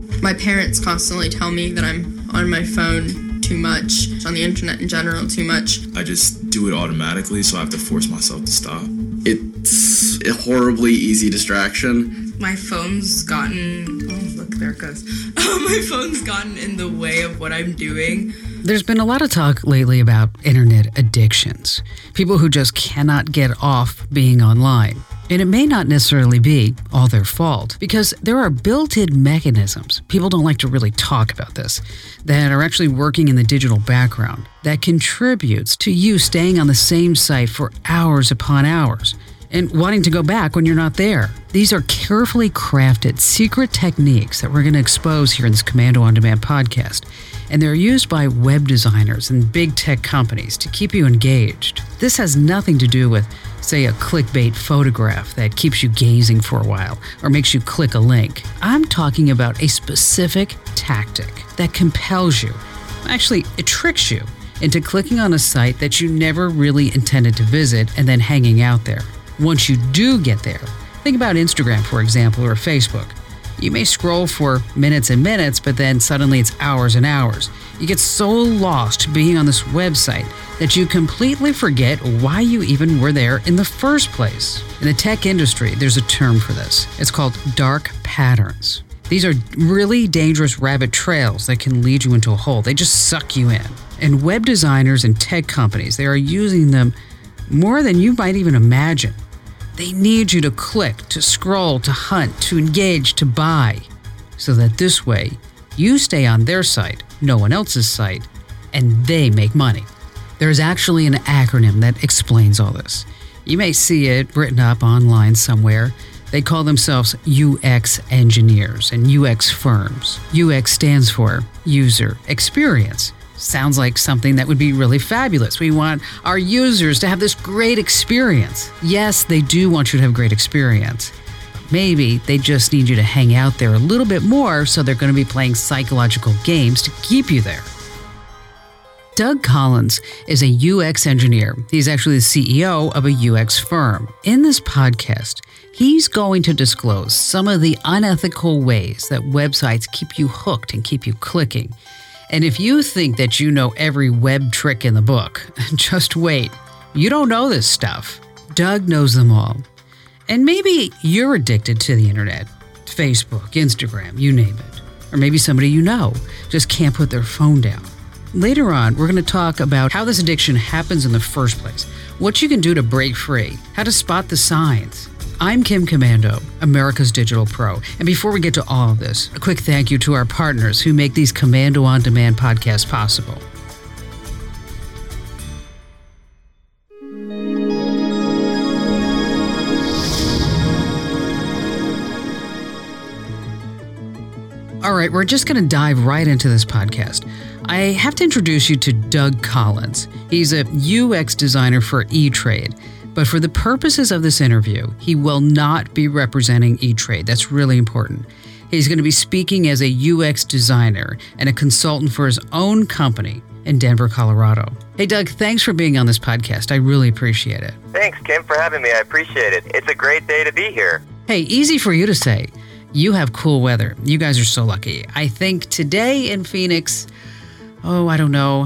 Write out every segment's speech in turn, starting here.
My parents constantly tell me that I'm on my phone too much, on the internet in general too much. I just do it automatically, so I have to force myself to stop. It's a horribly easy distraction. My phone's gotten... Oh, look, there it goes. My phone's gotten in the way of what I'm doing. There's been a lot of talk lately about internet addictions. People who just cannot get off being online. And it may not necessarily be all their fault, because there are built-in mechanisms, people don't like to really talk about this, that are actually working in the digital background that contributes to you staying on the same site for hours upon hours and wanting to go back when you're not there. These are carefully crafted secret techniques that we're going to expose here in this Komando On Demand podcast. And they're used by web designers and big tech companies to keep you engaged. This has nothing to do with, say, a clickbait photograph that keeps you gazing for a while or makes you click a link. I'm talking about a specific tactic that compels you. Actually, it tricks you into clicking on a site that you never really intended to visit and then hanging out there. Once you do get there, think about Instagram, for example, or Facebook. You may scroll for minutes and minutes, but then suddenly it's hours and hours. You get so lost being on this website that you completely forget why you even were there in the first place. In the tech industry, there's a term for this. It's called dark patterns. These are really dangerous rabbit trails that can lead you into a hole. They just suck you in. And web designers and tech companies, they are using them more than you might even imagine. They need you to click, to scroll, to hunt, to engage, to buy, so that this way you stay on their site, no one else's site, and they make money. There's actually an acronym that explains all this. You may see it written up online somewhere. They call themselves UX engineers and UX firms. UX stands for user experience. Sounds like something that would be really fabulous. We want our users to have this great experience. Yes, they do want you to have a great experience. Maybe they just need you to hang out there a little bit more, so they're going to be playing psychological games to keep you there. Doug Collins is a UX engineer. He's actually the CEO of a UX firm. In this podcast, he's going to disclose some of the unethical ways that websites keep you hooked and keep you clicking. And if you think that you know every web trick in the book, just wait. You don't know this stuff. Doug knows them all. And maybe you're addicted to the internet, Facebook, Instagram, you name it. Or maybe somebody you know just can't put their phone down. Later on, we're going to talk about how this addiction happens in the first place, what you can do to break free, how to spot the signs. I'm Kim Komando, America's Digital Pro. And before we get to all of this, a quick thank you to our partners who make these Komando On Demand podcasts possible. All right, we're just going to dive right into this podcast. I have to introduce you to Doug Collins. He's a UX designer for E-Trade. But for the purposes of this interview, he will not be representing E-Trade. That's really important. He's going to be speaking as a UX designer and a consultant for his own company in Denver, Colorado. Hey, Doug, thanks for being on this podcast. I really appreciate it. Thanks, Kim, for having me. I appreciate it. It's a great day to be here. Hey, easy for you to say. You have cool weather. You guys are so lucky. I think today in Phoenix, I don't know,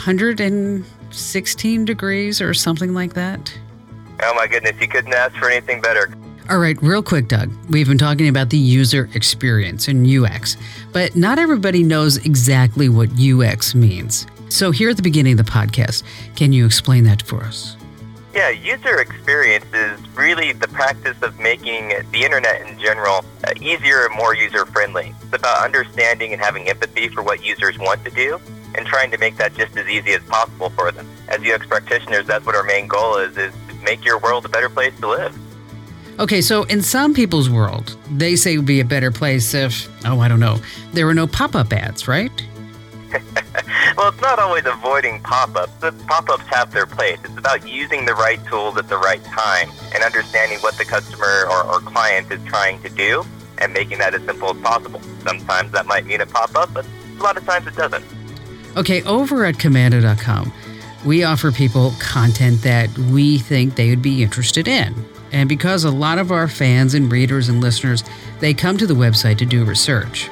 116 degrees or something like that. Oh my goodness, you couldn't ask for anything better. All right, real quick, Doug. We've been talking about the user experience and UX, but not everybody knows exactly what UX means. So here at the beginning of the podcast, can you explain that for us? Yeah, user experience is really the practice of making the internet in general easier and more user-friendly. It's about understanding and having empathy for what users want to do and trying to make that just as easy as possible for them. As UX practitioners, that's what our main goal is make your world a better place to live. Okay, so in some people's world, they say it would be a better place if, there were no pop-up ads, right? Well, it's not always avoiding pop-ups. The pop-ups have their place. It's about using the right tools at the right time and understanding what the customer or client is trying to do and making that as simple as possible. Sometimes that might mean a pop-up, but a lot of times it doesn't. Okay, over at Komando.com, we offer people content that we think they would be interested in. And because a lot of our fans and readers and listeners, they come to the website to do research.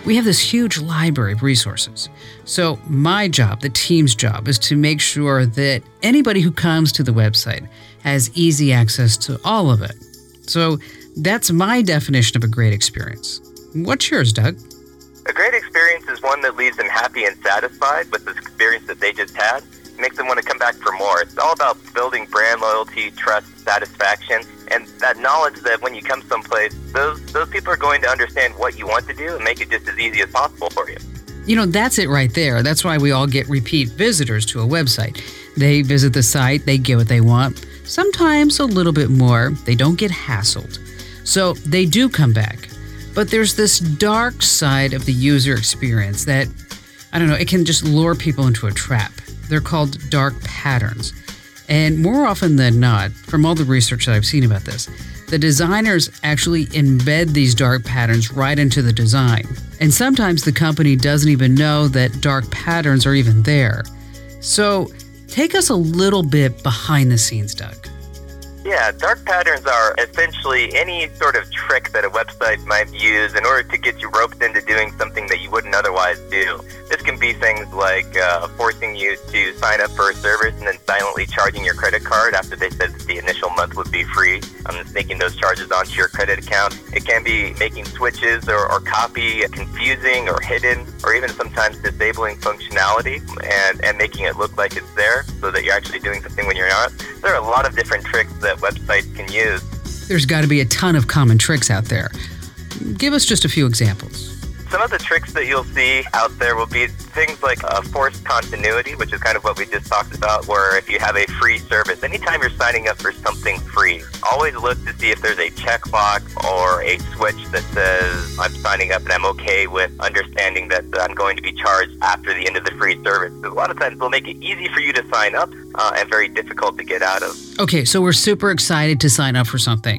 We have this huge library of resources. So my job, the team's job, is to make sure that anybody who comes to the website has easy access to all of it. So that's my definition of a great experience. What's yours, Doug? A great experience is one that leaves them happy and satisfied with the experience that they just had. It makes them want to come back for more. It's all about building brand loyalty, trust, satisfaction, and that knowledge that when you come someplace, those people are going to understand what you want to do and make it just as easy as possible for you. You know, that's it right there. That's why we all get repeat visitors to a website. They visit the site, they get what they want, sometimes a little bit more. They don't get hassled. So they do come back. But there's this dark side of the user experience that, I don't know, it can just lure people into a trap. They're called dark patterns. And more often than not, from all the research that I've seen about this, the designers actually embed these dark patterns right into the design. And sometimes the company doesn't even know that dark patterns are even there. So take us a little bit behind the scenes, Doug. Yeah, dark patterns are essentially any sort of trick that a website might use in order to get you roped into doing something that you wouldn't otherwise do. This can be things like forcing you to sign up for a service and then silently charging your credit card after they said that the initial month would be free, sneaking those charges onto your credit account. It can be making switches or copy confusing or hidden, or even sometimes disabling functionality and making it look like it's there so that you're actually doing something when you're not. There are a lot of different tricks that websites can use. There's got to be a ton of common tricks out there. Give us just a few examples. Some of the tricks that you'll see out there will be things like forced continuity, which is kind of what we just talked about, where if you have a free service, anytime you're signing up for something free, always look to see if there's a checkbox or a switch that says, I'm signing up and I'm okay with understanding that I'm going to be charged after the end of the free service. So a lot of times they'll make it easy for you to sign up and very difficult to get out of. Okay, so we're super excited to sign up for something.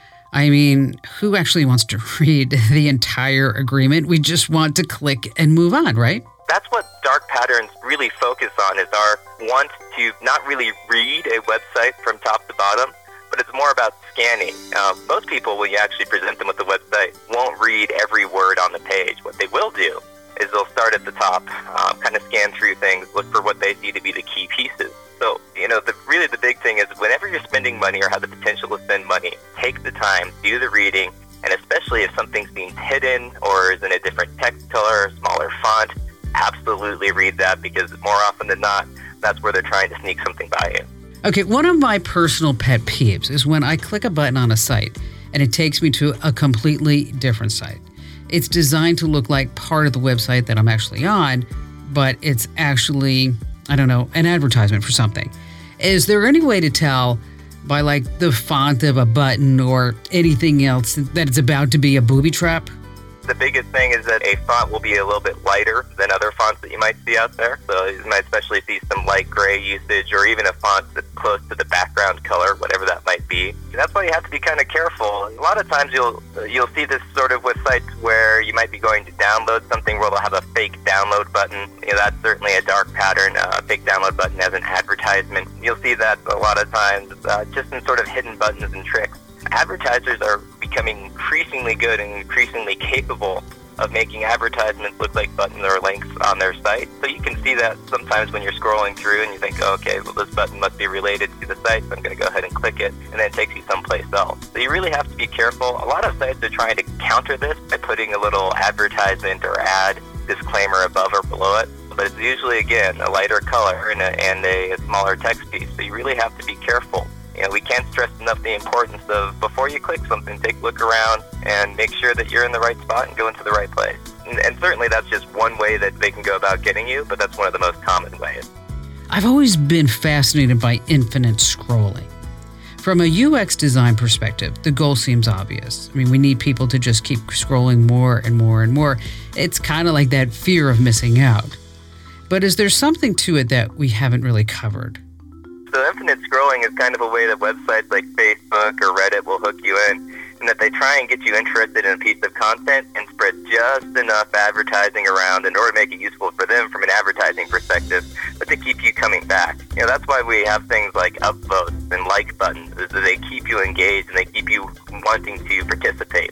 I mean, who actually wants to read the entire agreement? We just want to click and move on, right? That's what dark patterns really focus on, is our want to not really read a website from top to bottom, but it's more about scanning. Most people, when you actually present them with the website, won't read every word on the page. What they will do is they'll start at the top, kind of scan through things, look for what they see to be the key pieces. So, really the big thing is whenever you're spending money or have the potential to spend money, take the time, do the reading, and especially if something seems hidden or is in a different text color, smaller font, absolutely read that, because more often than not, that's where they're trying to sneak something by you. Okay, one of my personal pet peeves is when I click a button on a site and it takes me to a completely different site. It's designed to look like part of the website that I'm actually on, but it's actually, an advertisement for something. Is there any way to tell by the font of a button or anything else that it's about to be a booby trap? The biggest thing is that a font will be a little bit lighter than other fonts that you might see out there. So you might especially see some light gray usage, or even a font that's close to the background color, whatever that might be. And that's why you have to be kind of careful. A lot of times you'll see this sort of with sites where you might be going to download something where they'll have a fake download button. That's certainly a dark pattern, a fake download button as an advertisement. You'll see that a lot of times just in sort of hidden buttons and tricks. Advertisers are becoming increasingly good and increasingly capable of making advertisements look like buttons or links on their site. So you can see that sometimes when you're scrolling through and you think, okay, well, this button must be related to the site, so I'm going to go ahead and click it, and then it takes you someplace else. So you really have to be careful. A lot of sites are trying to counter this by putting a little advertisement or ad disclaimer above or below it. But it's usually, again, a lighter color and a smaller text piece. So you really have to be careful. We can't stress enough the importance of, before you click something, take a look around and make sure that you're in the right spot and go into the right place. And certainly that's just one way that they can go about getting you, but that's one of the most common ways. I've always been fascinated by infinite scrolling. From a UX design perspective, the goal seems obvious. We need people to just keep scrolling more and more and more. It's kind of like that fear of missing out. But is there something to it that we haven't really covered? So infinite scrolling is kind of a way that websites like Facebook or Reddit will hook you in, and that they try and get you interested in a piece of content and spread just enough advertising around in order to make it useful for them from an advertising perspective, but to keep you coming back. That's why we have things like upvotes and like buttons, is that they keep you engaged and they keep you wanting to participate.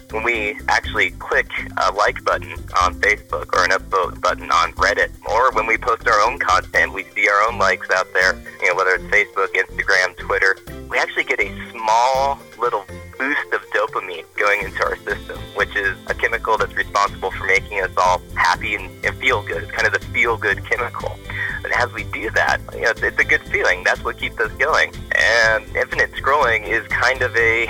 when we actually click a like button on Facebook or an upvote button on Reddit, or when we post our own content, we see our own likes out there, whether it's Facebook, Instagram, Twitter, we actually get a small little boost of dopamine going into our system, which is a chemical that's responsible for making us all happy and feel good. It's kind of the feel-good chemical. And as we do that, it's a good feeling. That's what keeps us going. And infinite scrolling is kind of a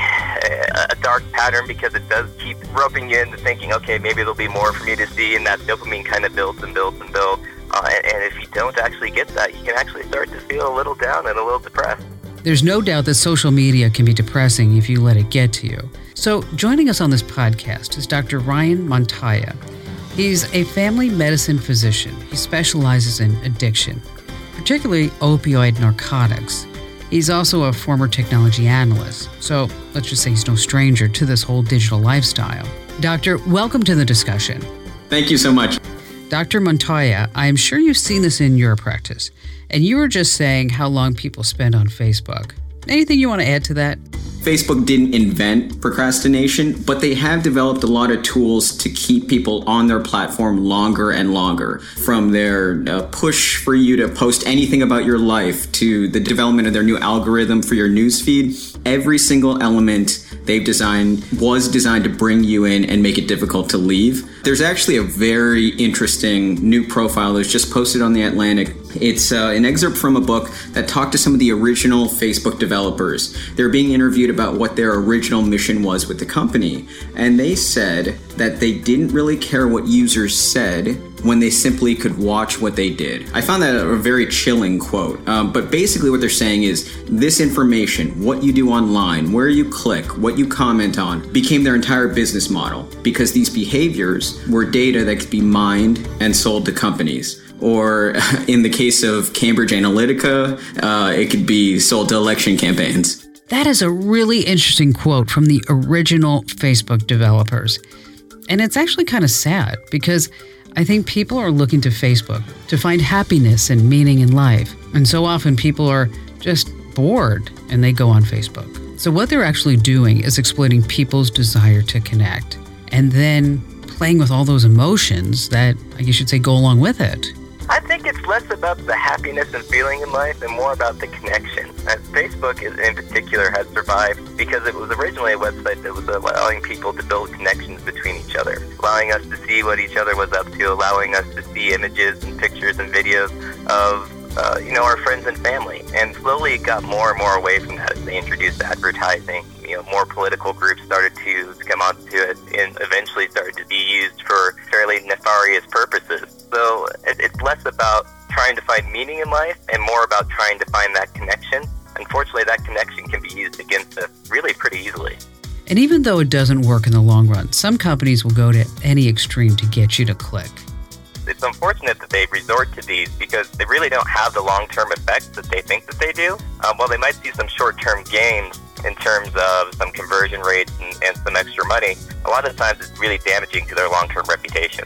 dark pattern because it does keep roping you into thinking, okay, maybe there'll be more for me to see, and that dopamine kind of builds and builds and builds. And if you don't actually get that, you can actually start to feel a little down and a little depressed. There's no doubt that social media can be depressing if you let it get to you. So joining us on this podcast is Dr. Ryan Montoya. He's a family medicine physician. He specializes in addiction, particularly opioid narcotics. He's also a former technology analyst, so let's just say he's no stranger to this whole digital lifestyle. Doctor, welcome to the discussion. Thank you so much. Dr. Montoya, I am sure you've seen this in your practice, and you were just saying how long people spend on Facebook. Anything you want to add to that? Facebook didn't invent procrastination, but they have developed a lot of tools to keep people on their platform longer and longer. From their push for you to post anything about your life to the development of their new algorithm for your newsfeed, every single element they've designed was designed to bring you in and make it difficult to leave. There's actually a very interesting new profile that was just posted on The Atlantic. It's an excerpt from a book that talked to some of the original Facebook developers. They're being interviewed about what their original mission was with the company. And they said that they didn't really care what users said when they simply could watch what they did. I found that a very chilling quote. But basically what they're saying is this information, what you do online, where you click, what you comment on, became their entire business model because these behaviors were data that could be mined and sold to companies. Or in the case of Cambridge Analytica, it could be sold to election campaigns. That is a really interesting quote from the original Facebook developers. And it's actually kind of sad because I think people are looking to Facebook to find happiness and meaning in life. And so often people are just bored and they go on Facebook. So what they're actually doing is exploiting people's desire to connect and then playing with all those emotions that I guess you should say go along with it. I think it's less about the happiness and feeling in life and more about the connection. Facebook in particular has survived because it was originally a website that was allowing people to build connections between each other, allowing us to see what each other was up to, allowing us to see images and pictures and videos of our friends and family. And slowly it got more and more away from that as they introduced advertising. More political groups started to come onto it and eventually started to be used for fairly nefarious purposes. So it's less about trying to find meaning in life and more about trying to find that connection. Unfortunately, that connection can be used against us really pretty easily. And even though it doesn't work in the long run, some companies will go to any extreme to get you to click. It's unfortunate that they resort to these because they really don't have the long-term effects that they think that they do. While they might see some short-term gains in terms of some conversion rates and some extra money, a lot of times it's really damaging to their long-term reputation.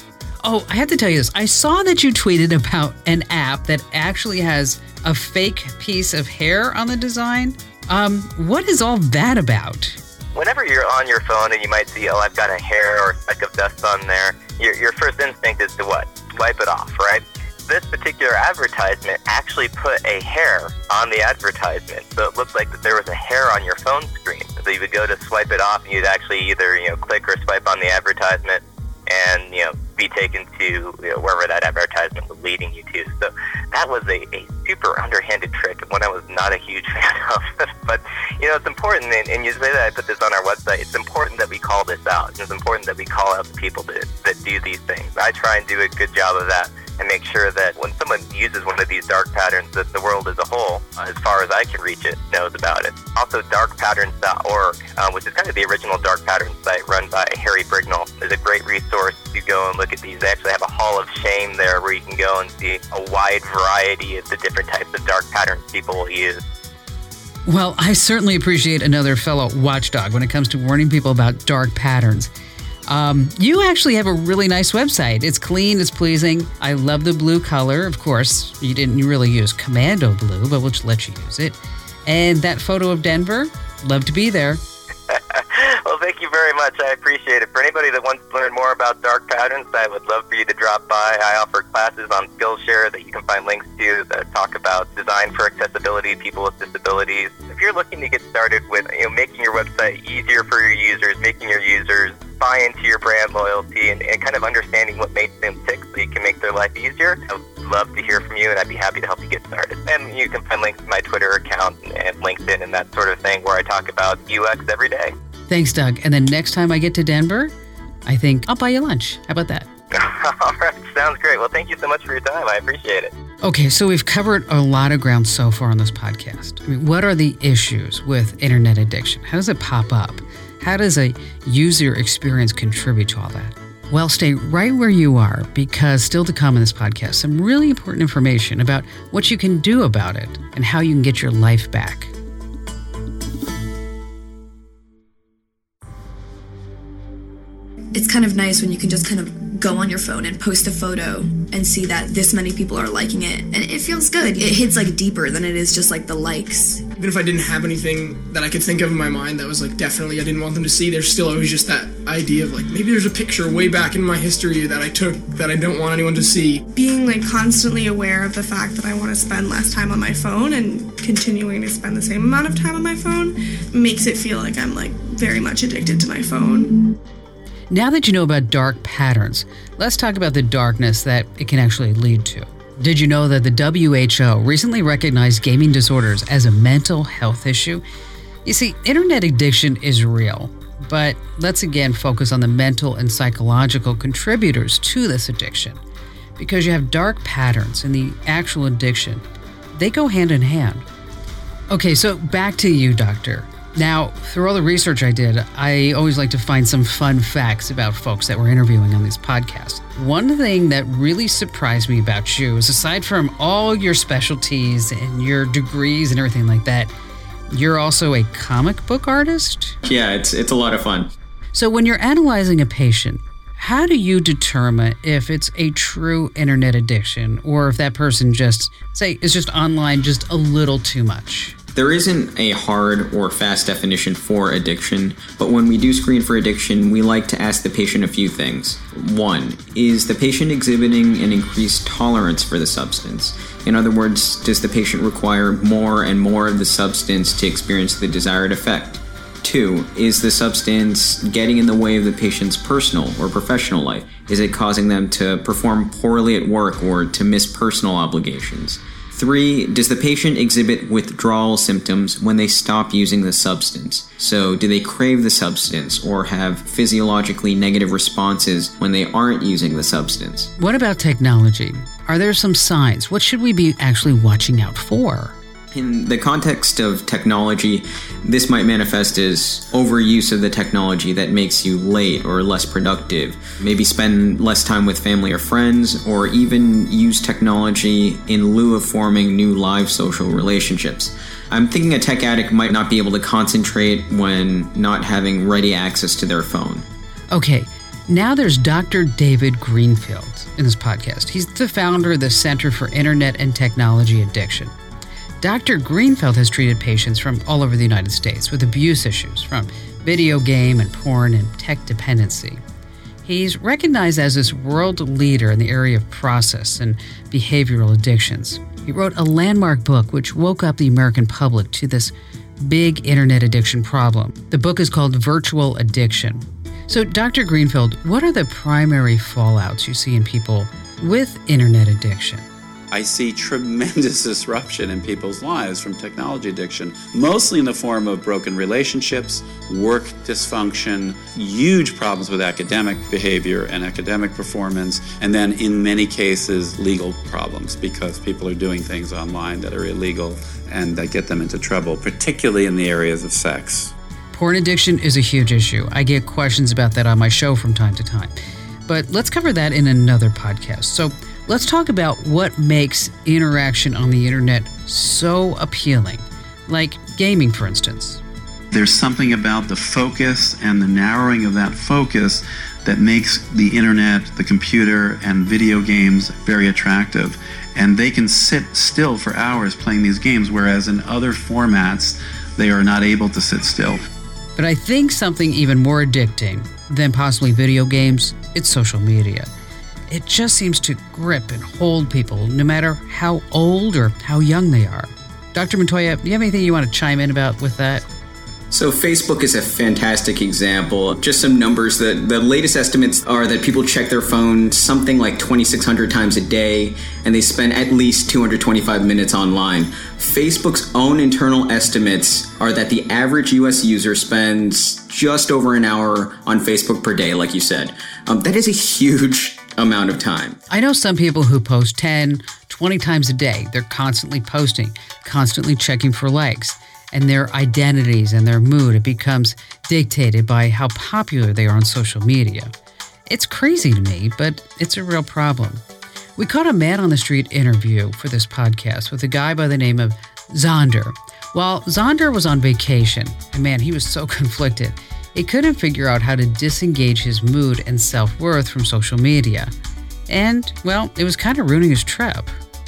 Oh, I have to tell you this. I saw that you tweeted about an app that actually has a fake piece of hair on the design. What is all that about? Whenever you're on your phone and you might see, I've got a hair or a speck of dust on there, your first instinct is to what? Wipe it off, right? This particular advertisement actually put a hair on the advertisement. So it looked like that there was a hair on your phone screen. So you would go to swipe it off and you'd actually either, click or swipe on the advertisement and, be taken to wherever that advertisement was leading you to. So that was a super underhanded trick and one I was not a huge fan of. But, it's important, and you say that I put this on our website, it's important that we call this out. It's important that we call out the people that do these things. I try and do a good job of that and make sure that when someone uses one of these dark patterns, that the world as a whole, as far as I can reach it, knows about it. Also, darkpatterns.org, which is kind of the original dark patterns site run by Harry Brignall, is a great resource to go and look at these. They actually have a hall of shame there where you can go and see a wide variety of the different types of dark patterns people will use. Well, I certainly appreciate another fellow watchdog when it comes to warning people about dark patterns. You actually have a really nice website. It's clean, it's pleasing. I love the blue color. Of course, you didn't really use Commando blue, but we'll just let you use it. And that photo of Denver, love to be there. Well, thank you very much. I appreciate it. For anybody that wants to learn more about dark patterns, I would love for you to drop by. I offer classes on Skillshare that you can find links to that talk about design for accessibility, people with disabilities. If you're looking to get started with making your website easier for your users, making your users buy into your brand loyalty, and kind of understanding what makes them tick so you can make their life easier, I would love to hear from you, and I'd be happy to help you get started. And you can find links to my Twitter account and LinkedIn and that sort of thing where I talk about UX every day. Thanks, Doug. And then next time I get to Denver, I think I'll buy you lunch. How about that? All right. Sounds great. Well, thank you so much for your time. I appreciate it. Okay, so we've covered a lot of ground so far on this podcast. I mean, what are the issues with internet addiction? How does it pop up? How does a user experience contribute to all that? Well, stay right where you are, because still to come in this podcast, some really important information about what you can do about it and how you can get your life back. It's kind of nice when you can just kind of go on your phone and post a photo and see that this many people are liking it. And it feels good. It hits like deeper than it is just like the likes. Even if I didn't have anything that I could think of in my mind that was like definitely I didn't want them to see, there's still always just that idea of like maybe there's a picture way back in my history that I took that I don't want anyone to see. Being like constantly aware of the fact that I want to spend less time on my phone and continuing to spend the same amount of time on my phone makes it feel like I'm like very much addicted to my phone. Now that you know about dark patterns, let's talk about the darkness that it can actually lead to. Did you know that the WHO recently recognized gaming disorders as a mental health issue? You see, internet addiction is real, but let's again focus on the mental and psychological contributors to this addiction. Because you have dark patterns and the actual addiction, they go hand in hand. Okay, so back to you, doctor. Now, through all the research I did, I always like to find some fun facts about folks that we're interviewing on these podcasts. One thing that really surprised me about you is, aside from all your specialties and your degrees and everything like that, you're also a comic book artist? Yeah, it's a lot of fun. So when you're analyzing a patient, how do you determine if it's a true internet addiction or if that person just, say, is just online just a little too much? There isn't a hard or fast definition for addiction, but when we do screen for addiction, we like to ask the patient a few things. 1, is the patient exhibiting an increased tolerance for the substance? In other words, does the patient require more and more of the substance to experience the desired effect? 2, is the substance getting in the way of the patient's personal or professional life? Is it causing them to perform poorly at work or to miss personal obligations? 3, does the patient exhibit withdrawal symptoms when they stop using the substance? So, do they crave the substance or have physiologically negative responses when they aren't using the substance? What about technology? Are there some signs? What should we be actually watching out for? In the context of technology, this might manifest as overuse of the technology that makes you late or less productive, maybe spend less time with family or friends, or even use technology in lieu of forming new live social relationships. I'm thinking a tech addict might not be able to concentrate when not having ready access to their phone. Okay, now there's Dr. David Greenfield in this podcast. He's the founder of the Center for Internet and Technology Addiction. Dr. Greenfield has treated patients from all over the United States with abuse issues, from video game and porn and tech dependency. He's recognized as this world leader in the area of process and behavioral addictions. He wrote a landmark book which woke up the American public to this big internet addiction problem. The book is called Virtual Addiction. So, Dr. Greenfield, what are the primary fallouts you see in people with internet addiction? I see tremendous disruption in people's lives from technology addiction, mostly in the form of broken relationships, work dysfunction, huge problems with academic behavior and academic performance, and then in many cases, legal problems because people are doing things online that are illegal and that get them into trouble, particularly in the areas of sex. Porn addiction is a huge issue. I get questions about that on my show from time to time. But let's cover that in another podcast. So let's talk about what makes interaction on the internet so appealing, like gaming, for instance. There's something about the focus and the narrowing of that focus that makes the internet, the computer, and video games very attractive. And they can sit still for hours playing these games, whereas in other formats, they are not able to sit still. But I think something even more addicting than possibly video games, it's social media. It just seems to grip and hold people, no matter how old or how young they are. Dr. Montoya, do you have anything you want to chime in about with that? So Facebook is a fantastic example. Just some numbers. The latest estimates are that people check their phone something like 2,600 times a day, and they spend at least 225 minutes online. Facebook's own internal estimates are that the average US user spends just over an hour on Facebook per day, like you said. That is a huge amount of time. I know some people who post 10, 20 times a day. They're constantly posting, constantly checking for likes. And their identities and their mood, it becomes dictated by how popular they are on social media. It's crazy to me, but it's a real problem. We caught a man on the street interview for this podcast with a guy by the name of Zonder. While Zonder was on vacation, and man, he was so conflicted, he couldn't figure out how to disengage his mood and self-worth from social media. And, well, it was kind of ruining his trip.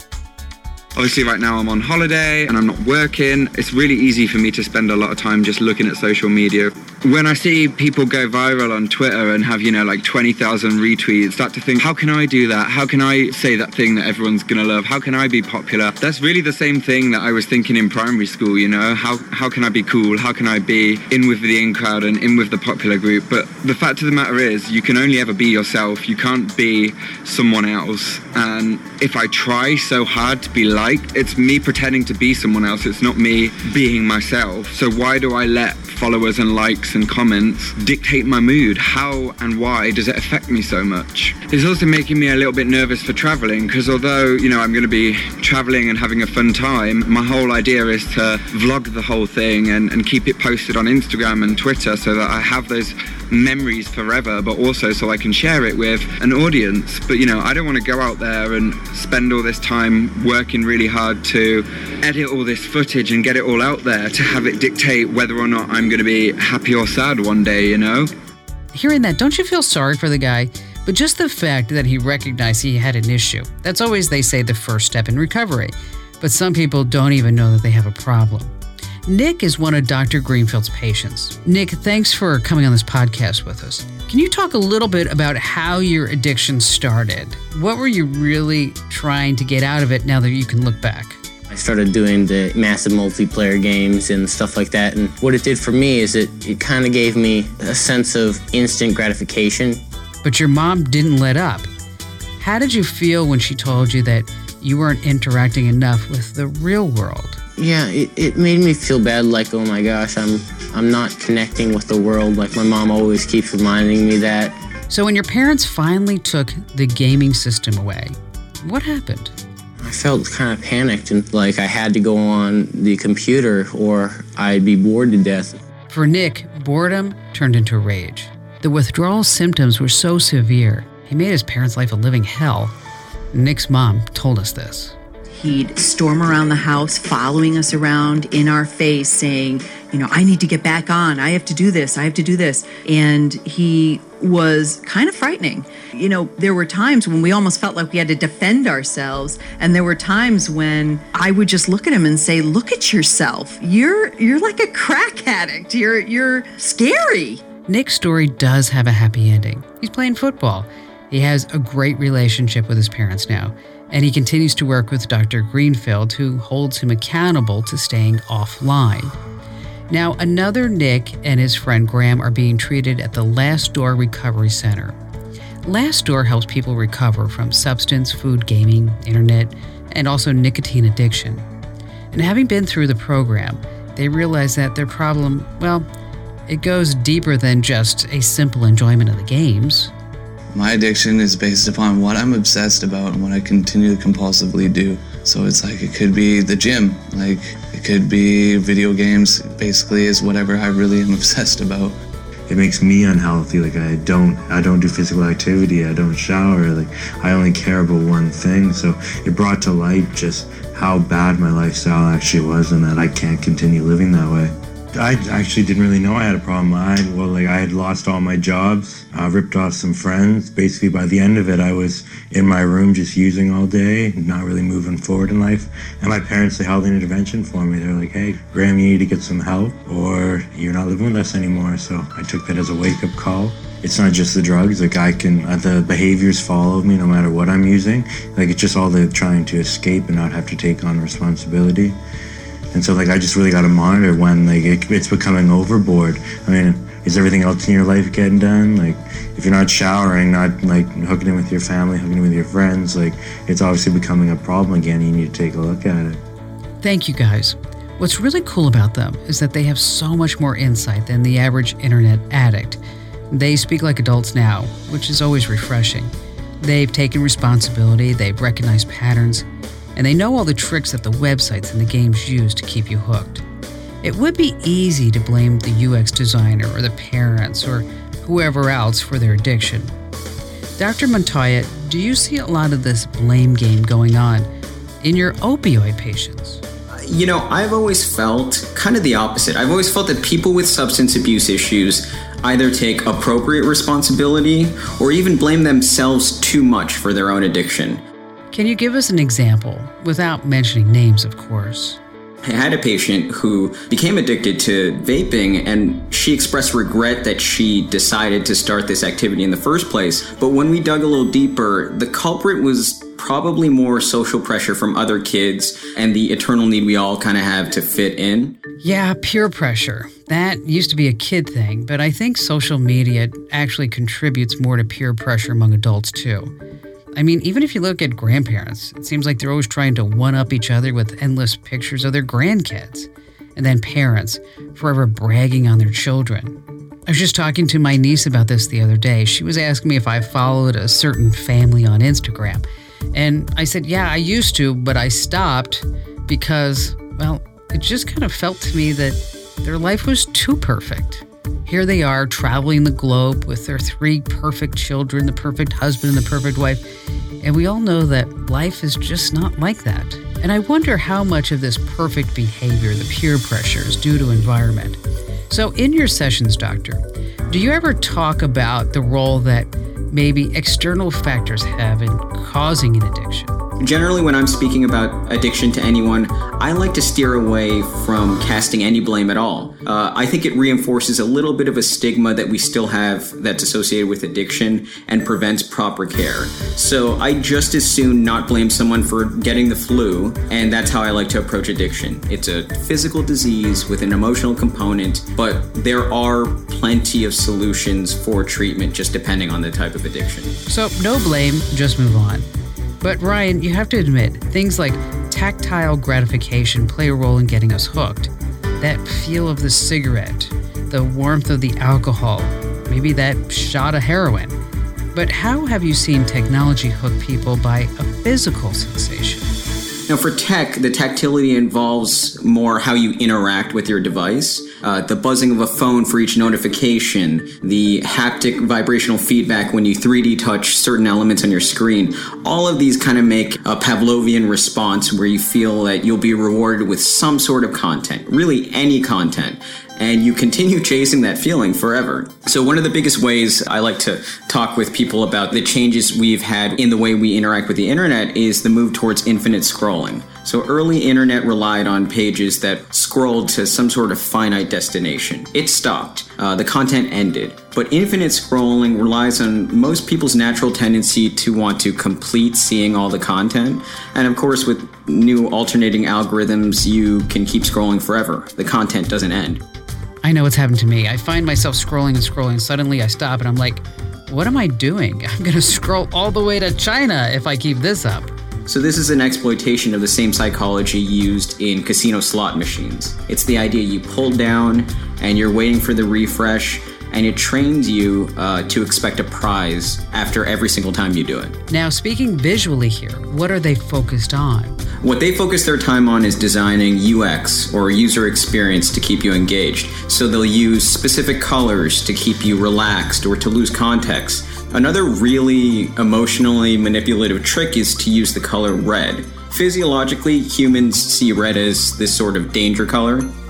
Obviously right now I'm on holiday and I'm not working. It's really easy for me to spend a lot of time just looking at social media. When I see people go viral on Twitter and have, like 20,000 retweets, start to think, how can I do that? How can I say that thing that everyone's gonna love? How can I be popular? That's really the same thing that I was thinking in primary school, How can I be cool? How can I be in with the in crowd and in with the popular group? But the fact of the matter is, you can only ever be yourself. You can't be someone else. And if I try so hard to be liked, it's me pretending to be someone else. It's not me being myself. So why do I let followers and likes and comments dictate my mood? How and why does it affect me so much? It's also making me a little bit nervous for traveling, because although, I'm going to be traveling and having a fun time, my whole idea is to vlog the whole thing and keep it posted on Instagram and Twitter so that I have those memories forever, but also so I can share it with an audience. But I don't want to go out there and spend all this time working really hard to edit all this footage and get it all out there to have it dictate whether or not I'm going to be happy or sad one day, Hearing that, don't you feel sorry for the guy? But just the fact that he recognized he had an issue, that's always, they say, the first step in recovery. But some people don't even know that they have a problem. Nick is one of Dr. Greenfield's patients. Nick, thanks for coming on this podcast with us. Can you talk a little bit about how your addiction started? What were you really trying to get out of it now that you can look back? I started doing the massive multiplayer games and stuff like that. And what it did for me is it kind of gave me a sense of instant gratification. But your mom didn't let up. How did you feel when she told you that you weren't interacting enough with the real world? Yeah, it made me feel bad, like, oh my gosh, I'm not connecting with the world. Like, my mom always keeps reminding me that. So when your parents finally took the gaming system away, what happened? I felt kind of panicked and like I had to go on the computer or I'd be bored to death. For Nick, boredom turned into rage. The withdrawal symptoms were so severe, he made his parents' life a living hell. Nick's mom told us this. He'd storm around the house, following us around in our face, saying, I need to get back on. I have to do this. I have to do this. And he was kind of frightening. There were times when we almost felt like we had to defend ourselves. And there were times when I would just look at him and say, look at yourself. You're like a crack addict. You're scary. Nick's story does have a happy ending. He's playing football. He has a great relationship with his parents now. And he continues to work with Dr. Greenfield, who holds him accountable to staying offline. Now, another Nick and his friend Graham are being treated at the Last Door Recovery Center. Last Door helps people recover from substance, food, gaming, internet, and also nicotine addiction. And having been through the program, they realize that their problem, it goes deeper than just a simple enjoyment of the games. My addiction is based upon what I'm obsessed about and what I continue to compulsively do. So it's like, it could be the gym, like it could be video games, basically is whatever I really am obsessed about. It makes me unhealthy. Like I don't do physical activity, I don't shower, like I only care about one thing. So it brought to light just how bad my lifestyle actually was and that I can't continue living that way. I actually didn't really know I had a problem. I had lost all my jobs, ripped off some friends. Basically, by the end of it, I was in my room just using all day, not really moving forward in life. And my parents, they held an intervention for me. They're like, hey, Graham, you need to get some help or you're not living with us anymore. So I took that as a wake-up call. It's not just the drugs, like the behaviors follow me no matter what I'm using. Like it's just all the trying to escape and not have to take on responsibility. And so, like, I just really got to monitor when, like, it's becoming overboard. I mean, is everything else in your life getting done? Like, if you're not showering, not, like, hooking in with your family, hooking in with your friends, like, it's obviously becoming a problem again. You need to take a look at it. Thank you, guys. What's really cool about them is that they have so much more insight than the average internet addict. They speak like adults now, which is always refreshing. They've taken responsibility, they've recognized patterns, and they know all the tricks that the websites and the games use to keep you hooked. It would be easy to blame the UX designer or the parents or whoever else for their addiction. Dr. Montoya, do you see a lot of this blame game going on in your opioid patients? You know, I've always felt kind of the opposite. I've always felt that people with substance abuse issues either take appropriate responsibility or even blame themselves too much for their own addiction. Can you give us an example, without mentioning names, of course? I had a patient who became addicted to vaping, and she expressed regret that she decided to start this activity in the first place. But when we dug a little deeper, the culprit was probably more social pressure from other kids and the eternal need we all kind of have to fit in. Yeah, peer pressure. That used to be a kid thing, but I think social media actually contributes more to peer pressure among adults too. I mean, even if you look at grandparents, it seems like they're always trying to one-up each other with endless pictures of their grandkids. And then parents, forever bragging on their children. I was just talking to my niece about this the other day. She was asking me if I followed a certain family on Instagram. And I said, yeah, I used to, but I stopped because, well, it just kind of felt to me that their life was too perfect. Here they are traveling the globe with their 3 perfect children, the perfect husband and the perfect wife. And we all know that life is just not like that. And I wonder how much of this perfect behavior, the peer pressure, is due to environment. So in your sessions, doctor, do you ever talk about the role that maybe external factors have in causing an addiction? Generally, when I'm speaking about addiction to anyone, I like to steer away from casting any blame at all. I think it reinforces a little bit of a stigma that we still have that's associated with addiction and prevents proper care. So I just as soon not blame someone for getting the flu, and that's how I like to approach addiction. It's a physical disease with an emotional component, but there are plenty of solutions for treatment just depending on the type of addiction. So no blame, just move on. But Ryan, you have to admit, things like tactile gratification play a role in getting us hooked. That feel of the cigarette, the warmth of the alcohol, maybe that shot of heroin. But how have you seen technology hook people by a physical sensation? Now for tech, the tactility involves more how you interact with your device. The buzzing of a phone for each notification, the haptic vibrational feedback when you 3D touch certain elements on your screen. All of these kind of make a Pavlovian response where you feel that you'll be rewarded with some sort of content, really any content. And you continue chasing that feeling forever. So one of the biggest ways I like to talk with people about the changes we've had in the way we interact with the internet is the move towards infinite scrolling. So early internet relied on pages that scrolled to some sort of finite destination. It stopped. The content ended. But infinite scrolling relies on most people's natural tendency to want to complete seeing all the content. And of course, with new alternating algorithms, you can keep scrolling forever. The content doesn't end. I know it's happened to me. I find myself scrolling and scrolling. Suddenly I stop and I'm like, what am I doing? I'm going to scroll all the way to China if I keep this up. So this is an exploitation of the same psychology used in casino slot machines. It's the idea you pull down and you're waiting for the refresh, and it trains you to expect a prize after every single time you do it. Now, speaking visually here, what are they focused on? What they focus their time on is designing UX, or user experience, to keep you engaged. So they'll use specific colors to keep you relaxed or to lose context. Another really emotionally manipulative trick is to use the color red. Physiologically, humans see red as this sort of danger color.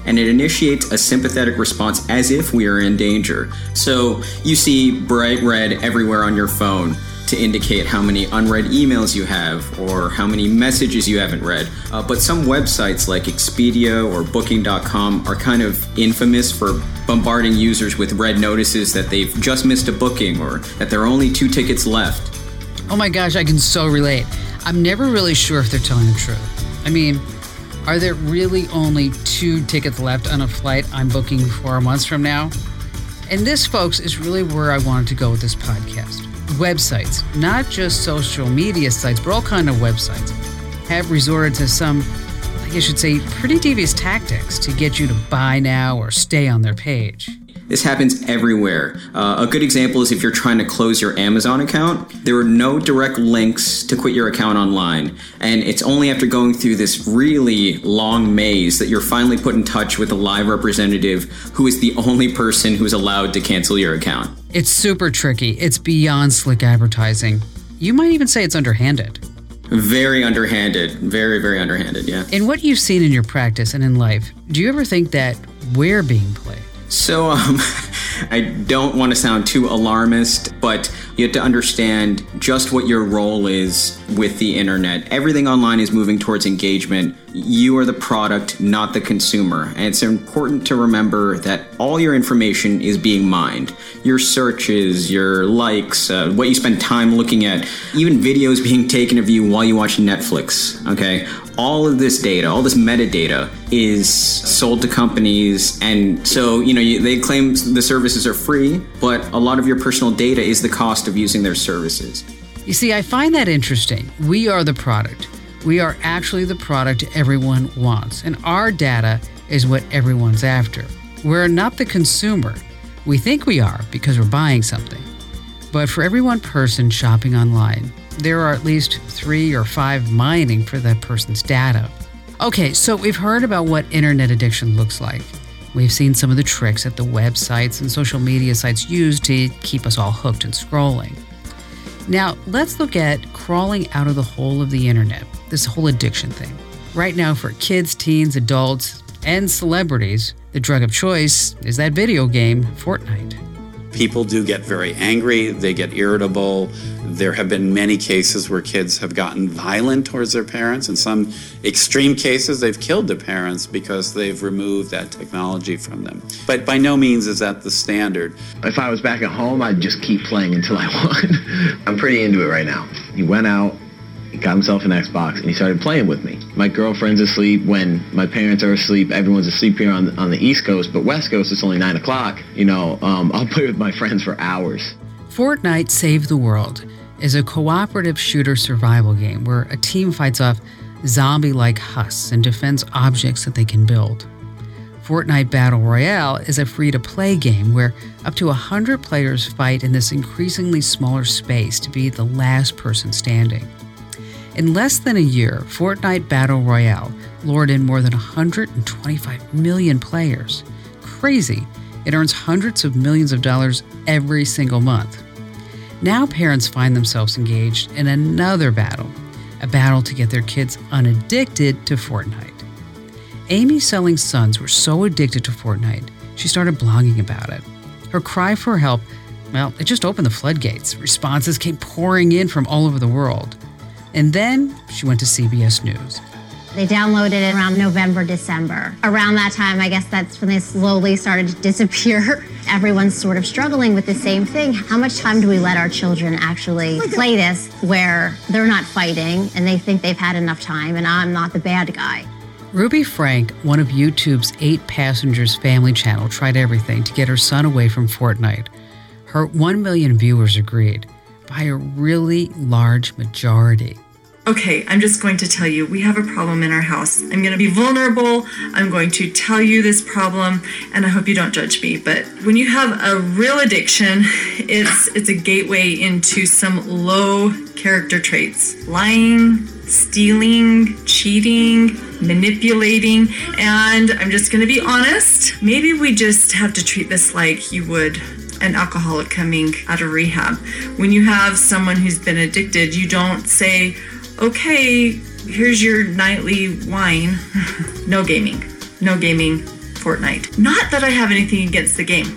and it initiates a sympathetic response as if we are in danger. So you see bright red everywhere on your phone to indicate how many unread emails you have or how many messages you haven't read. But some websites like Expedia or Booking.com are kind of infamous for bombarding users with red notices that they've just missed a booking or that there are only 2 tickets left. Oh my gosh, I can so relate. I'm never really sure if they're telling the truth. I mean, are there really only 2 tickets left on a flight I'm booking 4 months from now? And this, folks, is really where I wanted to go with this podcast. Websites, not just social media sites, but all kind of websites, have resorted to some, I guess I should say, pretty devious tactics to get you to buy now or stay on their page. This happens everywhere. A good example is if you're trying to close your Amazon account, there are no direct links to quit your account online. And it's only after going through this really long maze that you're finally put in touch with a live representative who is the only person who's allowed to cancel your account. It's super tricky. It's beyond slick advertising. You might even say it's underhanded. Very underhanded. Very, very underhanded, yeah. In what you've seen in your practice and in life, do you ever think that we're being played? So, I don't want to sound too alarmist, but you have to understand just what your role is with the internet. Everything online is moving towards engagement. You are the product, not the consumer. And it's important to remember that all your information is being mined. Your searches, your likes, what you spend time looking at, even videos being taken of you while you watch Netflix, okay? All of this data, all this metadata is sold to companies. And so, they claim the services are free, but a lot of your personal data is the cost of using their services. You see, I find that interesting. We are the product. We are actually the product everyone wants, and our data is what everyone's after. We're not the consumer. We think we are because we're buying something. But for every one person shopping online, there are at least 3 or 5 mining for that person's data. Okay, so we've heard about what internet addiction looks like. We've seen some of the tricks that the websites and social media sites use to keep us all hooked and scrolling. Now, let's look at crawling out of the hole of the internet, this whole addiction thing. Right now, for kids, teens, adults, and celebrities, the drug of choice is that video game, Fortnite. People do get very angry, they get irritable. There have been many cases where kids have gotten violent towards their parents. In some extreme cases, they've killed their parents because they've removed that technology from them. But by no means is that the standard. If I was back at home, I'd just keep playing until I won. I'm pretty into it right now. He went out, he got himself an Xbox, and he started playing with me. My girlfriend's asleep. When my parents are asleep, everyone's asleep here on the East Coast, but West Coast, it's only 9 o'clock. I'll play with my friends for hours. Fortnite Save the World is a cooperative shooter survival game where a team fights off zombie-like husks and defends objects that they can build. Fortnite Battle Royale is a free-to-play game where up to 100 players fight in this increasingly smaller space to be the last person standing. In less than a year, Fortnite Battle Royale lured in more than 125 million players. Crazy. It earns hundreds of millions of dollars every single month. Now parents find themselves engaged in another battle, a battle to get their kids unaddicted to Fortnite. Amy Selling's sons were so addicted to Fortnite, she started blogging about it. Her cry for help, it just opened the floodgates. Responses came pouring in from all over the world. And then she went to CBS News. They downloaded it around November, December. Around that time, I guess that's when they slowly started to disappear. Everyone's sort of struggling with the same thing. How much time do we let our children actually play this where they're not fighting and they think they've had enough time and I'm not the bad guy? Ruby Frank, one of YouTube's 8 Passengers family channel, tried everything to get her son away from Fortnite. Her 1 million viewers agreed, by a really large majority. Okay, I'm just going to tell you, we have a problem in our house. I'm going to be vulnerable. I'm going to tell you this problem, and I hope you don't judge me. But when you have a real addiction, it's a gateway into some low character traits. Lying, stealing, cheating, manipulating, and I'm just going to be honest. Maybe we just have to treat this like you would an alcoholic coming out of rehab. When you have someone who's been addicted, you don't say, okay, here's your nightly wine. No gaming Fortnite. Not that I have anything against the game.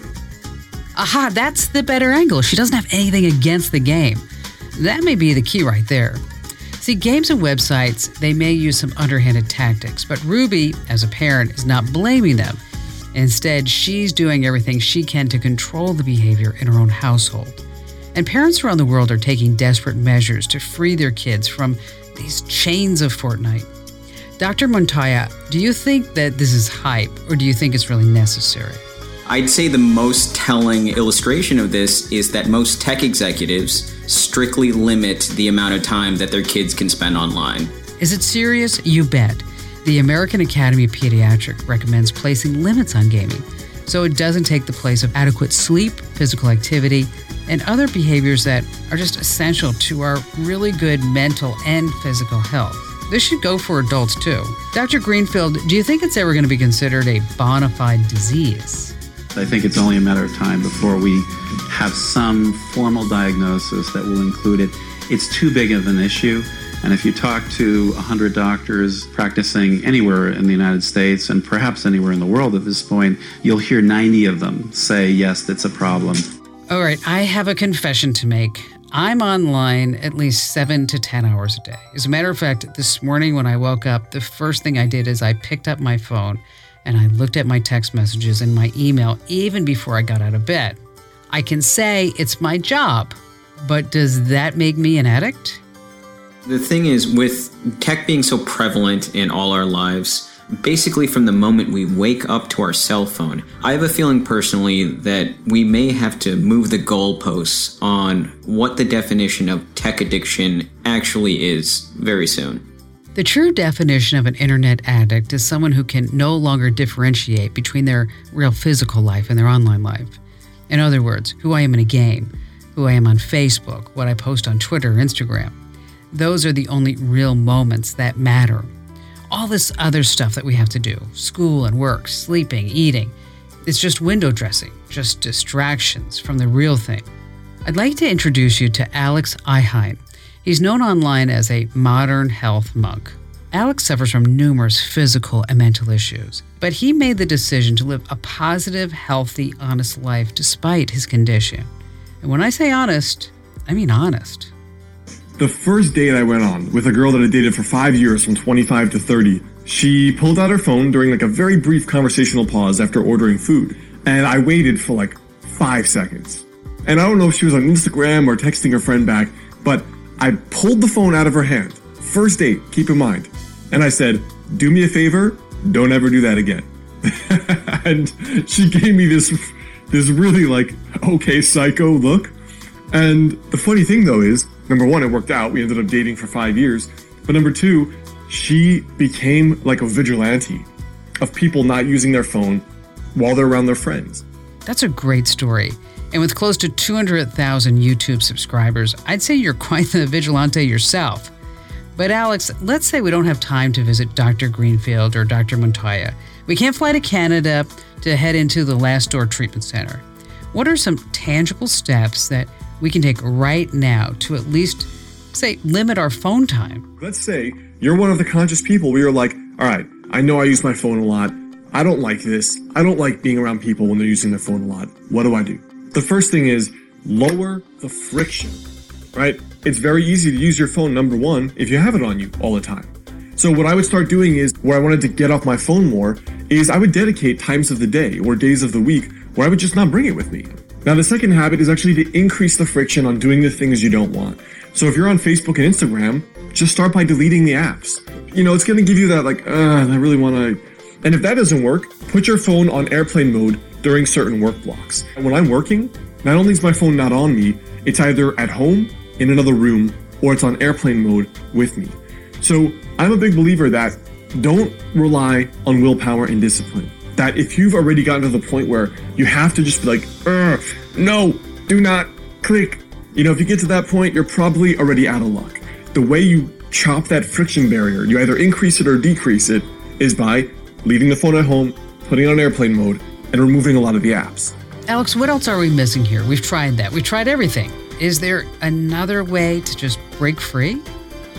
Aha, that's the better angle. She doesn't have anything against the game. That may be the key right there. See, games and websites, they may use some underhanded tactics, but Ruby, as a parent, is not blaming them. Instead, she's doing everything she can to control the behavior in her own household. And parents around the world are taking desperate measures to free their kids from these chains of Fortnite. Dr. Montoya, do you think that this is hype, or do you think it's really necessary? I'd say the most telling illustration of this is that most tech executives strictly limit the amount of time that their kids can spend online. Is it serious? You bet. The American Academy of Pediatrics recommends placing limits on gaming so it doesn't take the place of adequate sleep, physical activity, and other behaviors that are just essential to our really good mental and physical health. This should go for adults too. Dr. Greenfield, do you think it's ever going to be considered a bona fide disease? I think it's only a matter of time before we have some formal diagnosis that will include it. It's too big of an issue. And if you talk to 100 doctors practicing anywhere in the United States and perhaps anywhere in the world at this point, you'll hear 90 of them say, yes, that's a problem. All right, I have a confession to make. I'm online at least 7 to 10 hours a day. As a matter of fact, this morning when I woke up, the first thing I did is I picked up my phone and I looked at my text messages and my email even before I got out of bed. I can say it's my job, but does that make me an addict? The thing is, with tech being so prevalent in all our lives, basically from the moment we wake up to our cell phone, I have a feeling personally that we may have to move the goalposts on what the definition of tech addiction actually is very soon. The true definition of an internet addict is someone who can no longer differentiate between their real physical life and their online life. In other words, who I am in a game, who I am on Facebook, what I post on Twitter or Instagram. Those are the only real moments that matter. All this other stuff that we have to do, school and work, sleeping, eating, it's just window dressing, just distractions from the real thing. I'd like to introduce you to Alex Ihine. He's known online as a modern health monk. Alex suffers from numerous physical and mental issues, but he made the decision to live a positive, healthy, honest life despite his condition. And when I say honest, I mean honest. The first date I went on with a girl that I dated for 5 years from 25 to 30, she pulled out her phone during like a very brief conversational pause after ordering food. And I waited for like 5 seconds. And I don't know if she was on Instagram or texting her friend back, but I pulled the phone out of her hand. First date, keep in mind. And I said, do me a favor, don't ever do that again. And she gave me this really like, okay, psycho look. And the funny thing though is, number one, it worked out. We ended up dating for 5 years. But number two, she became like a vigilante of people not using their phone while they're around their friends. That's a great story. And with close to 200,000 YouTube subscribers, I'd say you're quite the vigilante yourself. But Alex, let's say we don't have time to visit Dr. Greenfield or Dr. Montoya. We can't fly to Canada to head into the Last Door Treatment Center. What are some tangible steps that we can take right now to at least, say, limit our phone time? Let's say you're one of the conscious people where you're like, all right, I know I use my phone a lot. I don't like this. I don't like being around people when they're using their phone a lot. What do I do? The first thing is lower the friction, right? It's very easy to use your phone, number one, if you have it on you all the time. So what I would start doing is, where I wanted to get off my phone more, is I would dedicate times of the day or days of the week where I would just not bring it with me. Now, the second habit is actually to increase the friction on doing the things you don't want. So if you're on Facebook and Instagram, just start by deleting the apps. You know, it's going to give you that like, I really want to... And if that doesn't work, put your phone on airplane mode during certain work blocks. When I'm working, not only is my phone not on me, it's either at home, in another room, or it's on airplane mode with me. So I'm a big believer that don't rely on willpower and discipline. That if you've already gotten to the point where you have to just be like, no, do not click. You know, if you get to that point, you're probably already out of luck. The way you chop that friction barrier, you either increase it or decrease it, is by leaving the phone at home, putting it on airplane mode, and removing a lot of the apps. Alex, what else are we missing here? We've tried that. We've tried everything. Is there another way to just break free?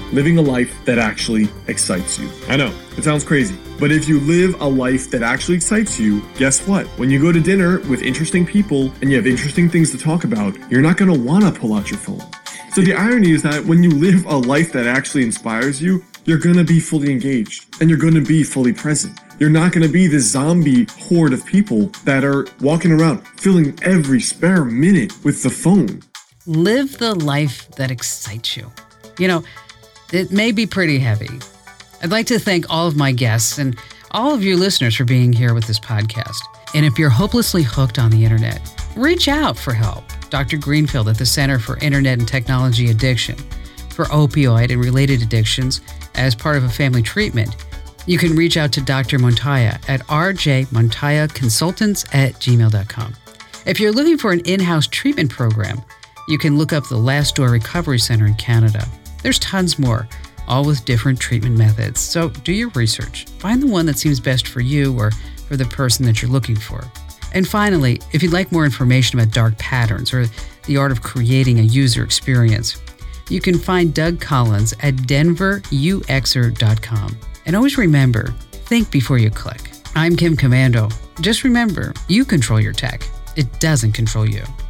living a life that actually excites you. I know, it sounds crazy, but if you live a life that actually excites you, guess what? When you go to dinner with interesting people and you have interesting things to talk about, you're not going to want to pull out your phone. So the irony is that when you live a life that actually inspires you, you're going to be fully engaged and you're going to be fully present. You're not going to be this zombie horde of people that are walking around filling every spare minute with the phone. Live the life that excites you. You know, it may be pretty heavy. I'd like to thank all of my guests and all of you listeners for being here with this podcast. And if you're hopelessly hooked on the internet, reach out for help. Dr. Greenfield at the Center for Internet and Technology Addiction. For opioid and related addictions, as part of a family treatment, you can reach out to Dr. Montoya at rjmontoyaconsultants@gmail.com. If you're looking for an in-house treatment program, you can look up the Last Door Recovery Center in Canada. There's tons more, all with different treatment methods. So do your research. Find the one that seems best for you or for the person that you're looking for. And finally, if you'd like more information about dark patterns or the art of creating a user experience, you can find Doug Collins at denveruxer.com. And always remember, think before you click. I'm Kim Komando. Just remember, you control your tech. It doesn't control you.